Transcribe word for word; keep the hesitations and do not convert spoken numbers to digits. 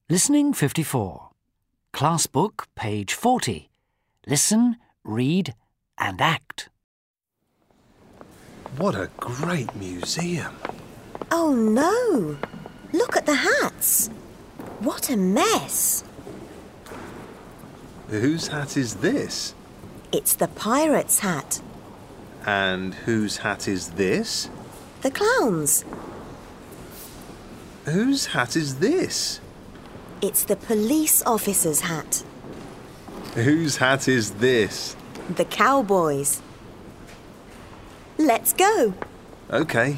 Listening fifty-four. Class book, page forty. Listen, read and act. What a great museum. Oh no! Look at the hats. What a mess. Whose hat is this? It's the pirate's hat. And whose hat is this? The clown's. Whose hat is this? It's the police officer's hat. Whose hat is this? The cowboy's. Let's go. OK.